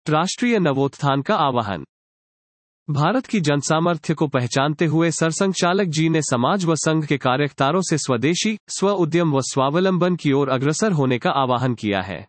राष्ट्रीय नवोत्थान का आह्वान। भारत की जनसामर्थ्य को पहचानते हुए सरसंघचालक जी ने समाज व संघ के कार्यकर्ताओं से स्वदेशी, स्व उद्यम व स्वावलंबन की ओर अग्रसर होने का आह्वान किया है।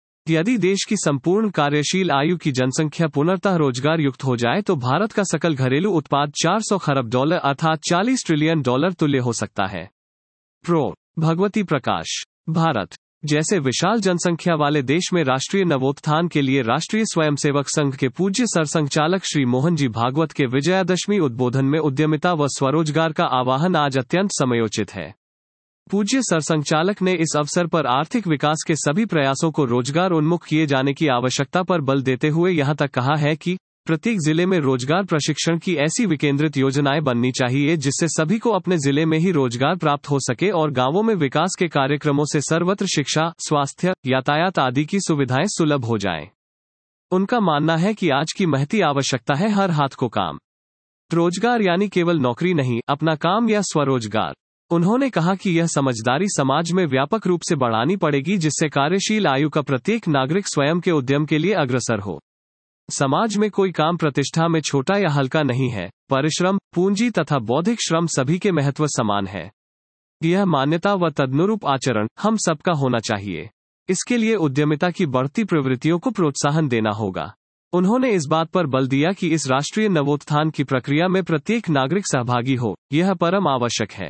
यदि देश की संपूर्ण कार्यशील आयु की जनसंख्या पुनर्तः रोजगार युक्त हो जाए तो भारत का सकल घरेलू उत्पाद $400 खरब अर्थात $40 ट्रिलियन तुल्य हो सकता है। प्रो. भगवती प्रकाश। भारत जैसे विशाल जनसंख्या वाले देश में राष्ट्रीय नवोत्थान के लिए राष्ट्रीय स्वयंसेवक संघ के पूज्य सरसंघचालक श्री मोहन जी भागवत के विजयादशमी उद्बोधन में उद्यमिता व स्वरोजगार का आह्वान आज अत्यंत समयोचित है। पूज्य सरसंघचालक ने इस अवसर पर आर्थिक विकास के सभी प्रयासों को रोजगार उन्मुख किए जाने की आवश्यकता पर बल देते हुए यहां तक कहा है कि प्रत्येक जिले में रोजगार प्रशिक्षण की ऐसी विकेंद्रित योजनाएं बननी चाहिए जिससे सभी को अपने जिले में ही रोजगार प्राप्त हो सके और गांवों में विकास के कार्यक्रमों से सर्वत्र शिक्षा, स्वास्थ्य, यातायात आदि की सुविधाएं सुलभ हो जाएं। उनका मानना है कि आज की महती आवश्यकता है हर हाथ को काम। रोजगार यानी केवल नौकरी नहीं, अपना काम या स्वरोजगार। उन्होंने कहा कि यह समझदारी समाज में व्यापक रूप से बढ़ानी पड़ेगी जिससे कार्यशील आयु का प्रत्येक नागरिक स्वयं के उद्यम के लिए अग्रसर हो। समाज में कोई काम प्रतिष्ठा में छोटा या हल्का नहीं है। परिश्रम, पूंजी तथा बौद्धिक श्रम सभी के महत्व समान है। यह मान्यता व तदनुरूप आचरण हम सबका होना चाहिए। इसके लिए उद्यमिता की बढ़ती प्रवृत्तियों को प्रोत्साहन देना होगा। उन्होंने इस बात पर बल दिया कि इस राष्ट्रीय नवोत्थान की प्रक्रिया में प्रत्येक नागरिक सहभागी हो, यह परम आवश्यक है।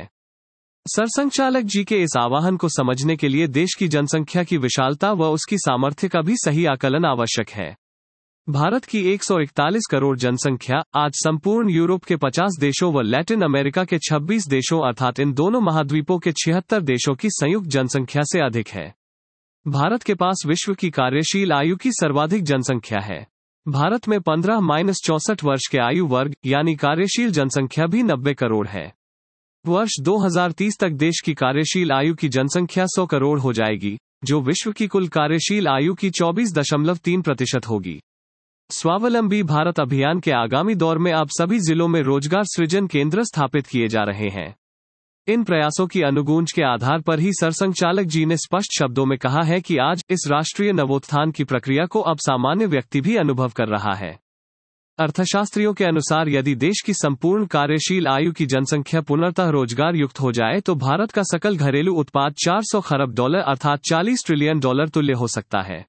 सरसंघचालक जी के इस आह्वान को समझने के लिए देश की जनसंख्या की विशालता व उसकी सामर्थ्य का भी सही आकलन आवश्यक है। भारत की 141 करोड़ जनसंख्या आज संपूर्ण यूरोप के 50 देशों व लैटिन अमेरिका के 26 देशों अर्थात इन दोनों महाद्वीपों के 76 देशों की संयुक्त जनसंख्या से अधिक है। भारत के पास विश्व की कार्यशील आयु की सर्वाधिक जनसंख्या है। भारत में 15-64 वर्ष के आयु वर्ग यानी कार्यशील जनसंख्या भी 90 करोड़ है। वर्ष 2030 तक देश की कार्यशील आयु की जनसंख्या 100 करोड़ हो जाएगी, जो विश्व की कुल कार्यशील आयु की 24.3% होगी। स्वावलंबी भारत अभियान के आगामी दौर में अब सभी जिलों में रोजगार सृजन केंद्र स्थापित किए जा रहे हैं। इन प्रयासों की अनुगूंज के आधार पर ही सरसंघचालक जी ने स्पष्ट शब्दों में कहा है कि आज इस राष्ट्रीय नवोत्थान की प्रक्रिया को अब सामान्य व्यक्ति भी अनुभव कर रहा है। अर्थशास्त्रियों के अनुसार यदि देश की संपूर्ण कार्यशील आयु की जनसंख्या पुनर्तः रोजगार युक्त हो जाए तो भारत का सकल घरेलू उत्पाद $400 खरब अर्थात $40 ट्रिलियन तुल्य हो सकता है।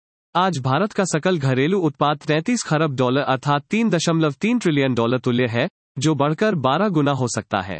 आज भारत का सकल घरेलू उत्पाद $33 खरब अर्थात $3.3 ट्रिलियन तुल्य है, जो बढ़कर 12 गुना हो सकता है।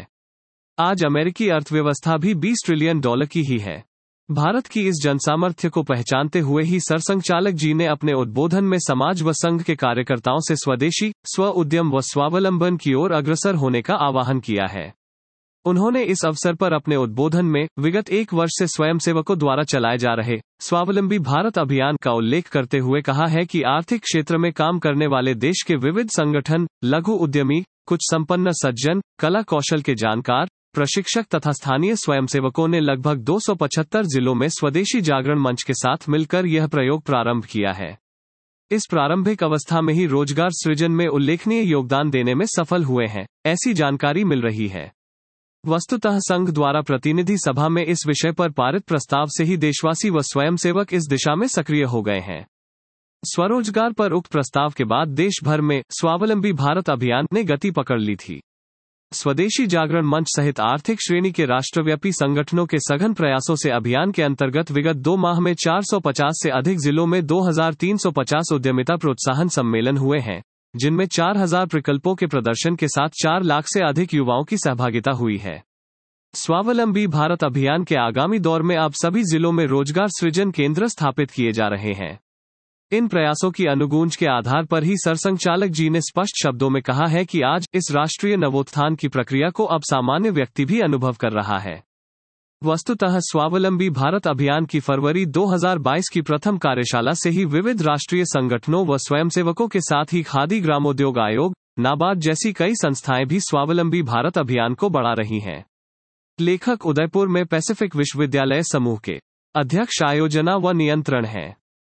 आज अमेरिकी अर्थव्यवस्था भी $20 ट्रिलियन की ही है। भारत की इस जनसामर्थ्य को पहचानते हुए ही सरसंघचालक जी ने अपने उद्बोधन में समाज व संघ के कार्यकर्ताओं से स्वदेशी, स्व उद्यम व स्वावलंबन की ओर अग्रसर होने का आह्वान किया है। उन्होंने इस अवसर पर अपने उद्बोधन में विगत 1 वर्ष से स्वयंसेवकों द्वारा चलाए जा रहे स्वावलंबी भारत अभियान का उल्लेख करते हुए कहा है कि आर्थिक क्षेत्र में काम करने वाले देश के विविध संगठन, लघु उद्यमी, कुछ संपन्न सज्जन, कला कौशल के जानकार, प्रशिक्षक तथा स्थानीय स्वयंसेवकों ने लगभग 275 जिलों में स्वदेशी जागरण मंच के साथ मिलकर यह प्रयोग प्रारंभ किया है। इस प्रारंभिक अवस्था में ही रोजगार सृजन में उल्लेखनीय योगदान देने में सफल हुए हैं, ऐसी जानकारी मिल रही है। वस्तुतः संघ द्वारा प्रतिनिधि सभा में इस विषय पर पारित प्रस्ताव से ही देशवासी व स्वयंसेवक इस दिशा में सक्रिय हो गए हैं। स्वरोजगार पर उक्त प्रस्ताव के बाद देश भर में स्वावलंबी भारत अभियान ने गति पकड़ ली थी। स्वदेशी जागरण मंच सहित आर्थिक श्रेणी के राष्ट्रव्यापी संगठनों के सघन प्रयासों से अभियान के अंतर्गत विगत 2 माह में 450 से अधिक जिलों में 2350 उद्यमिता प्रोत्साहन सम्मेलन हुए हैं, जिनमें 4000 प्रकल्पों के प्रदर्शन के साथ 4 लाख से अधिक युवाओं की सहभागिता हुई है। स्वावलंबी भारत अभियान के आगामी दौर में अब सभी जिलों में रोजगार सृजन केंद्र स्थापित किए जा रहे हैं। इन प्रयासों की अनुगूंज के आधार पर ही सरसंघचालक जी ने स्पष्ट शब्दों में कहा है कि आज इस राष्ट्रीय नवोत्थान की प्रक्रिया को अब सामान्य व्यक्ति भी अनुभव कर रहा है। वस्तुतः स्वावलंबी भारत अभियान की फरवरी 2022 की प्रथम कार्यशाला से ही विविध राष्ट्रीय संगठनों व स्वयंसेवकों के साथ ही खादी ग्रामोद्योग आयोग, नाबार्ड जैसी कई संस्थाएं भी स्वावलंबी भारत अभियान को बढ़ा रही हैं। लेखक उदयपुर में पैसिफिक विश्वविद्यालय समूह के अध्यक्ष आयोजना व नियंत्रण हैं।